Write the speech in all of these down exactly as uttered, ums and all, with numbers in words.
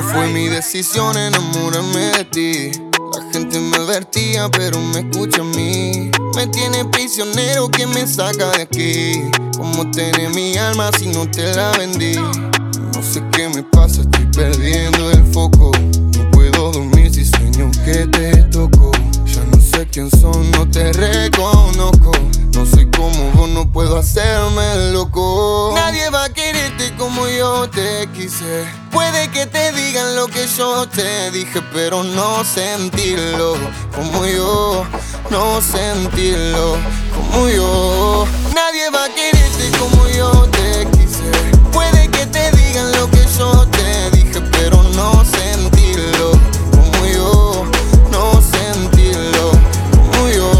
Fue mi decisión enamorarme de ti. La gente me advertía, pero me escucha a mí. Me tiene prisionero, que me saca de aquí. ¿Cómo tener mi alma si no te la vendí? No sé qué me pasa, estoy perdiendo el foco. No puedo dormir si sueño que te toco. Ya no sé quién son, no te reconozco. No soy como vos, no puedo hacerme loco. Nadie va a quererte como yo te quise. Puede que te digan lo que yo te dije, pero no sentirlo como yo. No sentirlo como yo. Nadie va a quererte como yo te quise. Puede que te digan lo que yo te dije, pero no sentirlo como yo. No sentirlo como yo.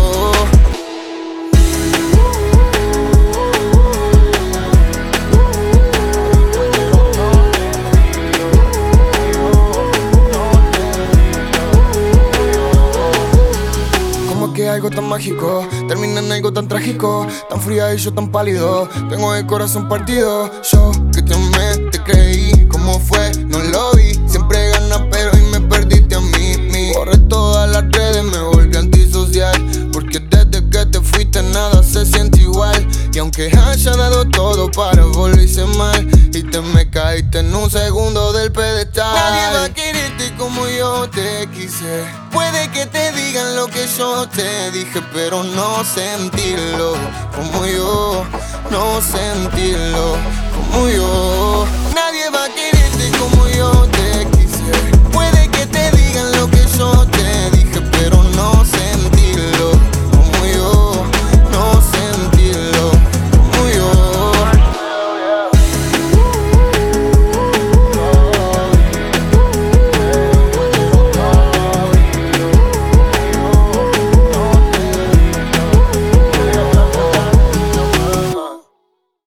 Algo tan mágico termina en algo tan trágico, tan fría y yo tan pálido. Tengo el corazón partido. Yo que te amé, te creí. ¿Cómo fue? No lo vi. Siempre ganas, pero hoy me perdiste a mí. mí. Borré todas las redes, me volví antisocial. Porque desde que te fuiste nada se siente igual. Y aunque haya dado todo para volverse mal, y te me caíste en un segundo del pedestal. Nadie va a quererte como yo te quise. Puede que te digan lo que yo te dije, pero no sentirlo como yo. No sentirlo como yo. Nadie va a quererte como yo te quise.